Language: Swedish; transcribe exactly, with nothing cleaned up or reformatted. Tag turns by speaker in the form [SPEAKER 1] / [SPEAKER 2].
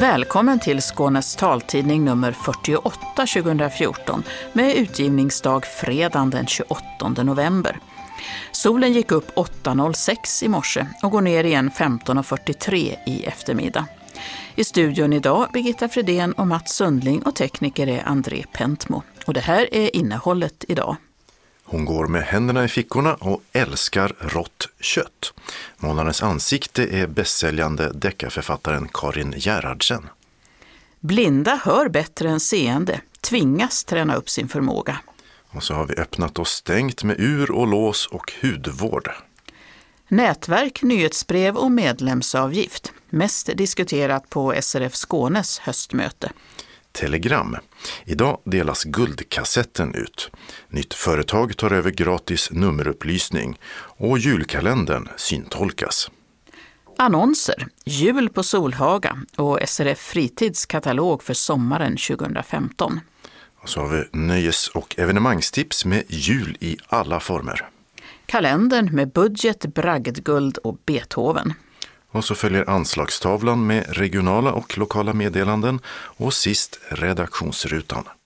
[SPEAKER 1] Välkommen till Skånes taltidning nummer fyrtioåtta tjugohundrafjorton med utgivningsdag fredagen den tjugoåttonde november. Solen gick upp åtta noll sex i morse och går ner igen femton fyrtiotre i eftermiddag. I studion idag Birgitta Fredén och Mats Sundling och tekniker är André Pentmo. Och det här är innehållet idag.
[SPEAKER 2] Hon går med händerna i fickorna och älskar rått kött. Månadens ansikte är bästsäljande deckarförfattaren Karin Gerhardsen.
[SPEAKER 1] Blinda hör bättre än seende, tvingas träna upp sin förmåga.
[SPEAKER 2] Och så har vi öppnat och stängt med ur och lås och hudvård.
[SPEAKER 1] Nätverk, nyhetsbrev och medlemsavgift. Mest diskuterat på S R F Skånes höstmöte.
[SPEAKER 2] Telegram. Idag delas guldkassetten ut. Nytt företag tar över gratis nummerupplysning och julkalendern syntolkas.
[SPEAKER 1] Annonser, jul på Solhaga och S R F Fritids katalog för sommaren tjugohundrafemton.
[SPEAKER 2] Och så har vi nöjes- och evenemangstips med jul i alla former.
[SPEAKER 1] Kalendern med budget, bragdguld och Beethoven.
[SPEAKER 2] Och så följer anslagstavlan med regionala och lokala meddelanden och sist redaktionsrutan.